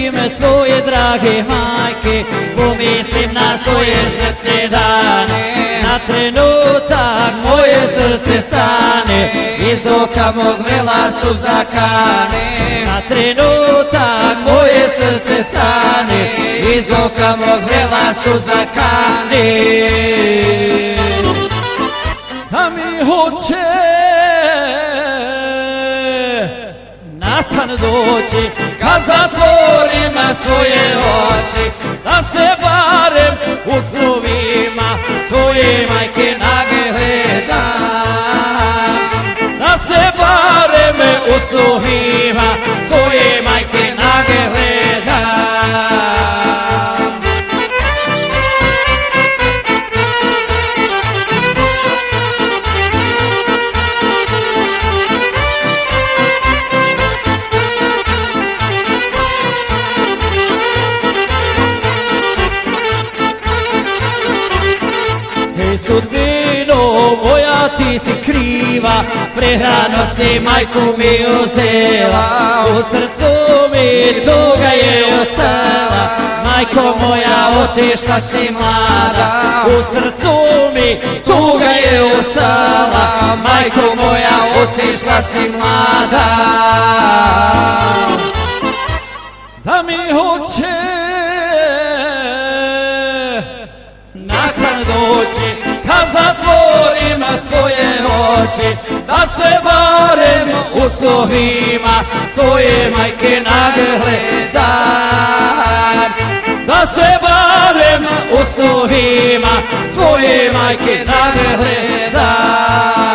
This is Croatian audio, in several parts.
ime svoje drage majke, pomislim na svoje sretne dane. Na trenutak moje srce stane, iz oka mog vrela suza kane. Na trenutak moje srce stane, iz oka mog vrela suza kane. Da mi hoće nasan doći, kad zatvorim svoje oči, da se barem u snovima svoje majke nagledam. Da se barem u snovima svoje majke nagledam. Sudbino moja ti si kriva, prehrano si majku mi uzela. U srcu mi tuga je ostala, majko moja otišla si mlada. U srcu mi tuga je ostala, majko moja otišla si mlada. Da mi hoće nasan doći, kad zatvorim svoje oči, da se barem u snovima svoje majke nagledam. Da se barem u snovima svoje majke nagledam.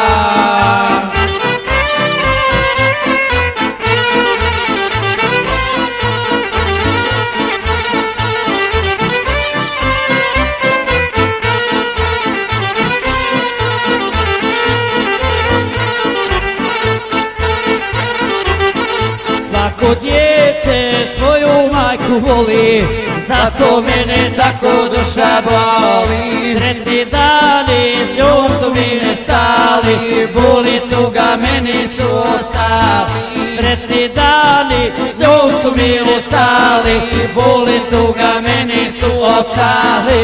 Svako dijete svoju majku voli, zato mene tako duša boli. Sretni dani s njom su mi nestali, boli tuga meni su ostali. Sretni dani s njom su mi ostali, boli tuga meni su ostali.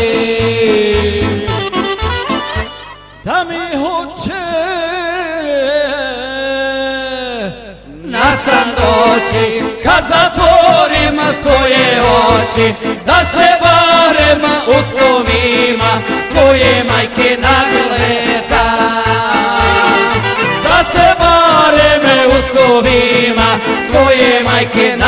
Da mi hoće nasan doći, kad zatvorim svoje oči, da se barem u snovima svoje majke nagledam. Da se barem u snovima svoje majke nagledam.